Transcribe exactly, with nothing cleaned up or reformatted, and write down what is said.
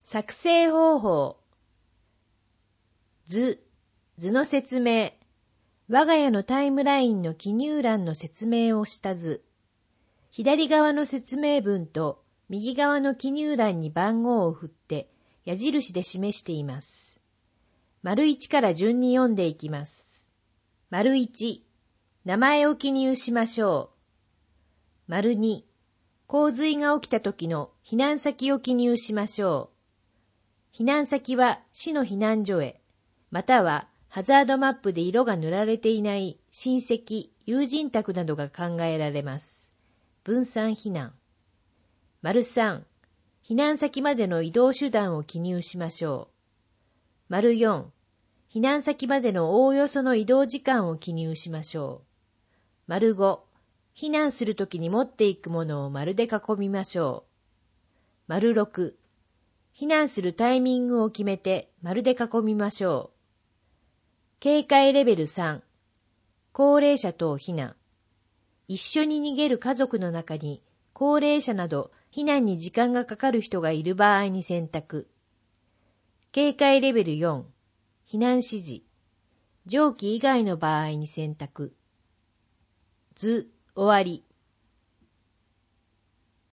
作成方法。図、図の説明。我が家のタイムラインの記入欄の説明をした図。左側の説明文と右側の記入欄に番号を振って矢印で示しています。丸いちから順に読んでいきます。丸いち、名前を記入しましょう。丸に、洪水が起きた時の避難先を記入しましょう。避難先は市の避難所へ、またはハザードマップで色が塗られていない親戚、友人宅などが考えられます。分散避難。丸さん、避難先までの移動手段を記入しましょう。丸よん、避難先までのおおよその移動時間を記入しましょう。丸ご、避難するときに持っていくものを丸で囲みましょう。丸ろく、避難するタイミングを決めて丸で囲みましょう。警戒レベルさん、高齢者等避難。一緒に逃げる家族の中に高齢者など避難に時間がかかる人がいる場合に選択。警戒レベルよん、避難指示。上記以外の場合に選択。図、終わり。